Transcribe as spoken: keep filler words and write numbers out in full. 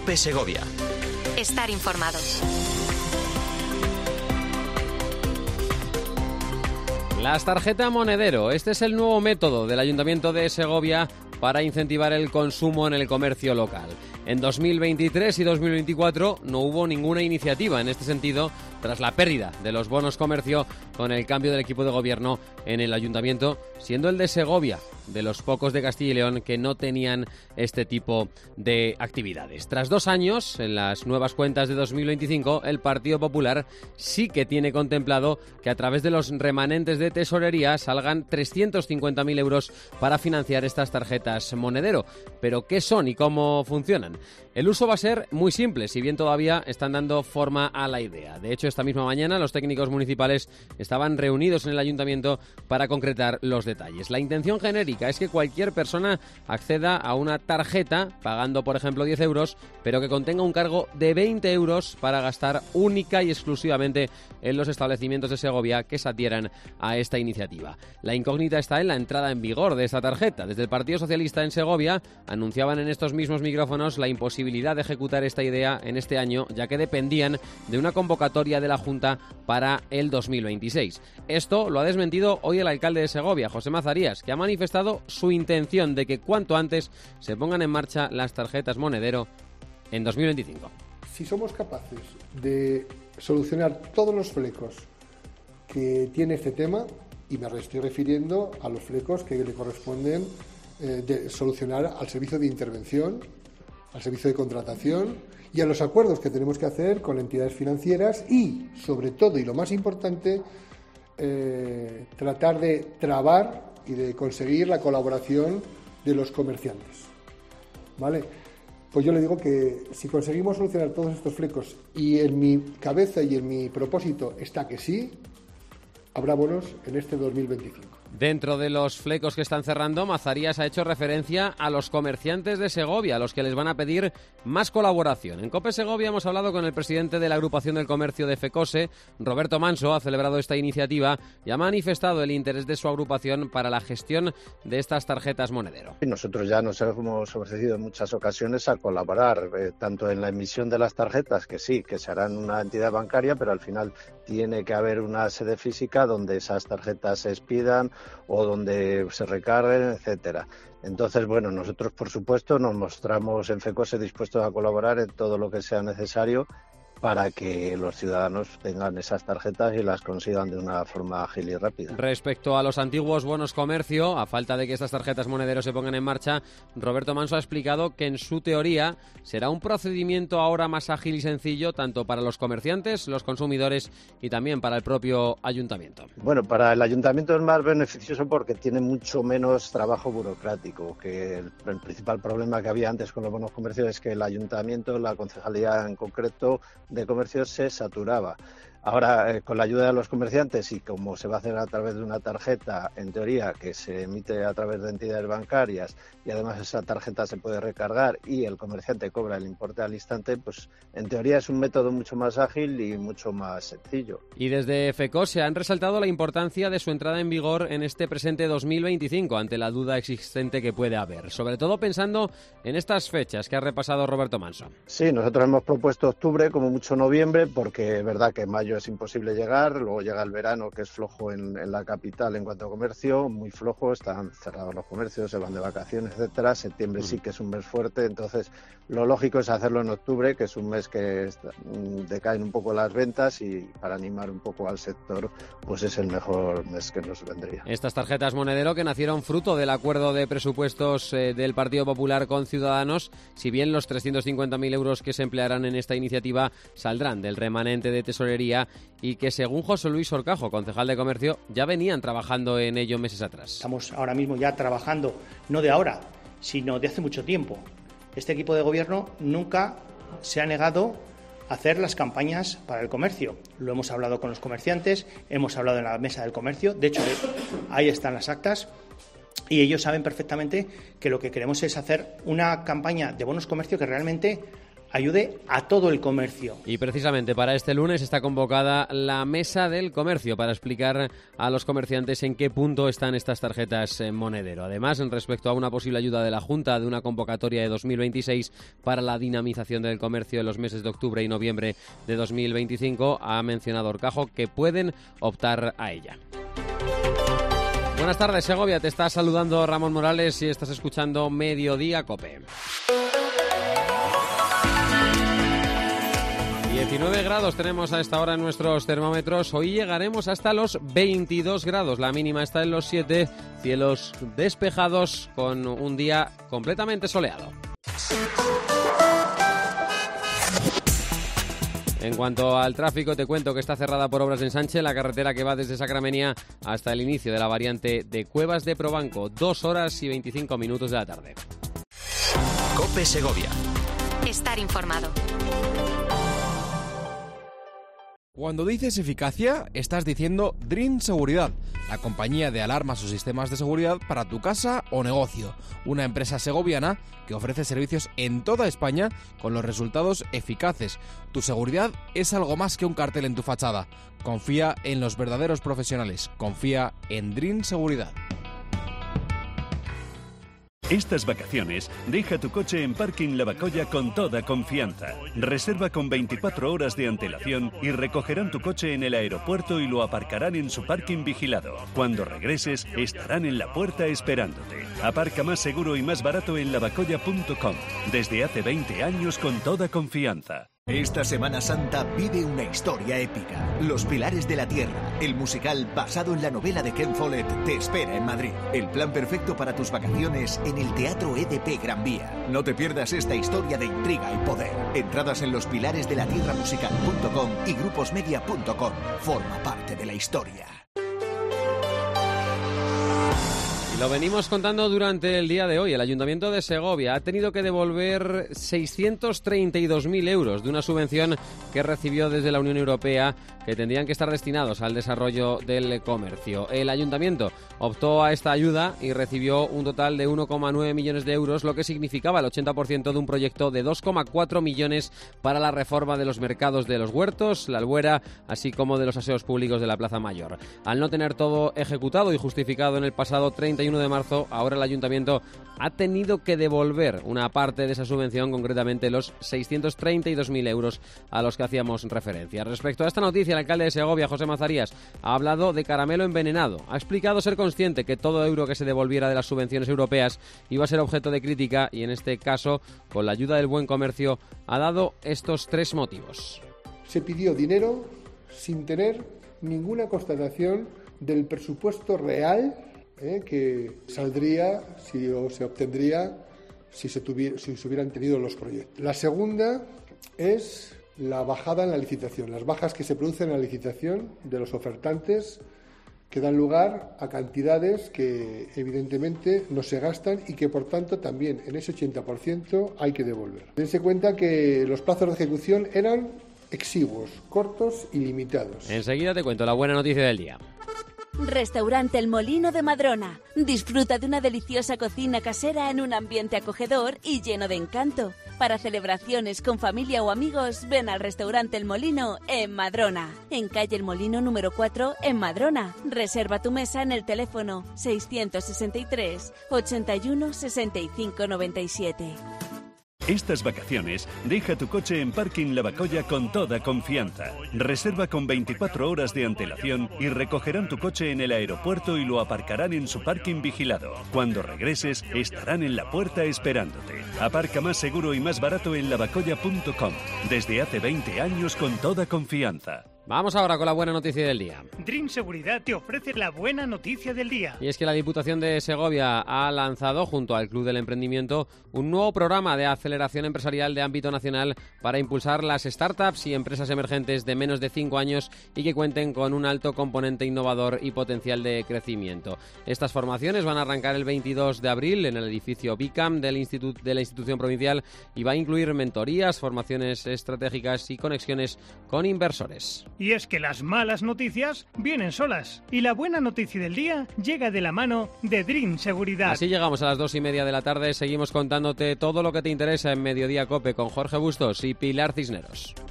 COPE Segovia. Estar informado. Las tarjetas monedero. Este es el nuevo método del Ayuntamiento de Segovia para incentivar el consumo en el comercio local. En dos mil veintitrés y dos mil veinticuatro no hubo ninguna iniciativa en este sentido tras la pérdida de los bonos comercio con el cambio del equipo de gobierno en el Ayuntamiento, siendo el de Segovia de los pocos de Castilla y León que no tenían este tipo de actividades. Tras dos años, en las nuevas cuentas de dos mil veinticinco, el Partido Popular sí que tiene contemplado que a través de los remanentes de tesorería salgan trescientos cincuenta mil euros para financiar estas tarjetas monedero. ¿Pero qué son y cómo funcionan? El uso va a ser muy simple, si bien todavía están dando forma a la idea. De hecho, esta misma mañana los técnicos municipales estaban reunidos en el Ayuntamiento para concretar los detalles. La intención genérica es que cualquier persona acceda a una tarjeta pagando, por ejemplo, diez euros, pero que contenga un cargo de veinte euros para gastar única y exclusivamente en los establecimientos de Segovia que se adhieran a esta iniciativa. La incógnita está en la entrada en vigor de esta tarjeta. Desde el Partido Socialista en Segovia anunciaban en estos mismos micrófonos la imposibilidad de ejecutar esta idea en este año, ya que dependían de una convocatoria de la Junta para el dos mil veintiséis. Esto lo ha desmentido hoy el alcalde de Segovia, José Mazarías, que ha manifestado su intención de que cuanto antes se pongan en marcha las tarjetas monedero en dos mil veinticinco. Si somos capaces de solucionar todos los flecos que tiene este tema, y me estoy refiriendo a los flecos que le corresponden eh, de solucionar al servicio de intervención, al servicio de contratación y a los acuerdos que tenemos que hacer con entidades financieras y, sobre todo, y lo más importante, eh, tratar de trabar y de conseguir la colaboración de los comerciantes. ¿Vale? Pues yo le digo que si conseguimos solucionar todos estos flecos, y en mi cabeza y en mi propósito está que sí, habrá bonos en este dos mil veinticinco. Dentro de los flecos que están cerrando, Mazarías ha hecho referencia a los comerciantes de Segovia, a los que les van a pedir más colaboración. En COPE Segovia hemos hablado con el presidente de la agrupación del comercio de FECOSE, Roberto Manso, ha celebrado esta iniciativa y ha manifestado el interés de su agrupación para la gestión de estas tarjetas monedero. Nosotros ya nos hemos ofrecido en muchas ocasiones a colaborar, eh, tanto en la emisión de las tarjetas, que sí, que se hará en una entidad bancaria, pero al final tiene que haber una sede física donde esas tarjetas se expidan o donde se recarguen, etcétera. Entonces, bueno, nosotros, por supuesto, nos mostramos en FECOSE dispuestos a colaborar en todo lo que sea necesario para que los ciudadanos tengan esas tarjetas y las consigan de una forma ágil y rápida. Respecto a los antiguos bonos comercio, a falta de que estas tarjetas monedero se pongan en marcha, Roberto Manso ha explicado que en su teoría será un procedimiento ahora más ágil y sencillo tanto para los comerciantes, los consumidores y también para el propio ayuntamiento. Bueno, para el ayuntamiento es más beneficioso porque tiene mucho menos trabajo burocrático, que el, el principal problema que había antes con los bonos comercio es que el ayuntamiento, la concejalía en concreto de comercio, se saturaba. Ahora, eh, con la ayuda de los comerciantes y como se va a hacer a través de una tarjeta, en teoría, que se emite a través de entidades bancarias y además esa tarjeta se puede recargar y el comerciante cobra el importe al instante, pues en teoría es un método mucho más ágil y mucho más sencillo. Y desde FECOSE han resaltado la importancia de su entrada en vigor en este presente dos mil veinticinco ante la duda existente que puede haber, sobre todo pensando en estas fechas que ha repasado Roberto Manso. Sí, nosotros hemos propuesto octubre, como mucho noviembre, porque es verdad que en mayo es imposible llegar, luego llega el verano, que es flojo en, en la capital en cuanto a comercio, muy flojo, están cerrados los comercios, se van de vacaciones, etcétera. Septiembre sí que es un mes fuerte, entonces lo lógico es hacerlo en octubre, que es un mes que está, decaen un poco las ventas y para animar un poco al sector, pues es el mejor mes que nos vendría. Estas tarjetas monedero que nacieron fruto del acuerdo de presupuestos eh, del Partido Popular con Ciudadanos, si bien los trescientos cincuenta mil euros que se emplearán en esta iniciativa saldrán del remanente de tesorería y que, según José Luis Orcajo, concejal de Comercio, ya venían trabajando en ello meses atrás. Estamos ahora mismo ya trabajando, no de ahora, sino de hace mucho tiempo. Este equipo de gobierno nunca se ha negado a hacer las campañas para el comercio. Lo hemos hablado con los comerciantes, hemos hablado en la mesa del comercio, de hecho ahí están las actas. Y ellos saben perfectamente que lo que queremos es hacer una campaña de bonos comercio que realmente ayude a todo el comercio. Y precisamente para este lunes está convocada la Mesa del Comercio para explicar a los comerciantes en qué punto están estas tarjetas Monedero. Además, en respecto a una posible ayuda de la Junta de una convocatoria de dos mil veintiséis para la dinamización del comercio en los meses de octubre y noviembre de dos mil veinticinco, ha mencionado Horcajo que pueden optar a ella. Buenas tardes, Segovia. Te está saludando Ramón Morales y estás escuchando Mediodía COPE. diecinueve grados tenemos a esta hora en nuestros termómetros. Hoy llegaremos hasta los veintidós grados. La mínima está en los siete. Cielos despejados con un día completamente soleado. En cuanto al tráfico, te cuento que está cerrada por obras de ensanche la carretera que va desde Sacramenia hasta el inicio de la variante de Cuevas de Probanco. Dos horas y veinticinco minutos de la tarde. COPE Segovia. Estar informado. Cuando dices eficacia, estás diciendo Dream Seguridad, la compañía de alarmas o sistemas de seguridad para tu casa o negocio. Una empresa segoviana que ofrece servicios en toda España con los resultados eficaces. Tu seguridad es algo más que un cartel en tu fachada. Confía en los verdaderos profesionales. Confía en Dream Seguridad. Estas vacaciones, deja tu coche en Parking Lavacolla con toda confianza. Reserva con veinticuatro horas de antelación y recogerán tu coche en el aeropuerto y lo aparcarán en su parking vigilado. Cuando regreses, estarán en la puerta esperándote. Aparca más seguro y más barato en lavacolla punto com. Desde hace veinte años con toda confianza. Esta Semana Santa vive una historia épica. Los Pilares de la Tierra, el musical basado en la novela de Ken Follett, te espera en Madrid. El plan perfecto para tus vacaciones en el Teatro E D P Gran Vía. No te pierdas esta historia de intriga y poder. Entradas en lospilaresdelatierramusical punto com y gruposmedia punto com. Forma parte de la historia. Y lo venimos contando durante el día de hoy. El Ayuntamiento de Segovia ha tenido que devolver seiscientos treinta y dos mil euros de una subvención que recibió desde la Unión Europea, que tendrían que estar destinados al desarrollo del comercio. El Ayuntamiento optó a esta ayuda y recibió un total de uno coma nueve millones de euros, lo que significaba el ochenta por ciento de un proyecto de dos coma cuatro millones para la reforma de los mercados de los huertos, la Albuera, así como de los aseos públicos de la Plaza Mayor. Al no tener todo ejecutado y justificado en el pasado treinta y uno de marzo, ahora el Ayuntamiento ha tenido que devolver una parte de esa subvención, concretamente los seiscientos treinta y dos mil euros a los que hacíamos referencia. Respecto a esta noticia, el alcalde de Segovia, José Mazarías, ha hablado de caramelo envenenado. Ha explicado ser consciente que todo euro que se devolviera de las subvenciones europeas iba a ser objeto de crítica y, en este caso, con la ayuda del buen comercio, ha dado estos tres motivos. Se pidió dinero sin tener ninguna constatación del presupuesto real Eh, que saldría si, o se obtendría si se, tuviera, si se hubieran tenido los proyectos. La segunda es la bajada en la licitación, las bajas que se producen en la licitación de los ofertantes, que dan lugar a cantidades que evidentemente no se gastan y que por tanto también en ese ochenta por ciento hay que devolver. Dense cuenta que los plazos de ejecución eran exiguos, cortos y limitados. Enseguida te cuento la buena noticia del día. Restaurante El Molino de Madrona. Disfruta de una deliciosa cocina casera en un ambiente acogedor y lleno de encanto. Para celebraciones con familia o amigos, ven al Restaurante El Molino en Madrona. En calle El Molino número cuatro, en Madrona. Reserva tu mesa en el teléfono seiscientos sesenta y tres, ochenta y uno, sesenta y cinco noventa y siete. Estas vacaciones, deja tu coche en Parking Lavacolla con toda confianza. Reserva con veinticuatro horas de antelación y recogerán tu coche en el aeropuerto y lo aparcarán en su parking vigilado. Cuando regreses, estarán en la puerta esperándote. Aparca más seguro y más barato en lavacolla punto com. Desde hace veinte años con toda confianza. Vamos ahora con la buena noticia del día. Dream Seguridad te ofrece la buena noticia del día. Y es que la Diputación de Segovia ha lanzado, junto al Club del Emprendimiento, un nuevo programa de aceleración empresarial de ámbito nacional para impulsar las startups y empresas emergentes de menos de cinco años y que cuenten con un alto componente innovador y potencial de crecimiento. Estas formaciones van a arrancar el veintidós de abril en el edificio BICAM del Instituto de la institución provincial y va a incluir mentorías, formaciones estratégicas y conexiones con inversores. Y es que las malas noticias vienen solas. Y la buena noticia del día llega de la mano de Dream Seguridad. Así llegamos a las dos y media de la tarde. Seguimos contándote todo lo que te interesa en Mediodía Cope con Jorge Bustos y Pilar Cisneros.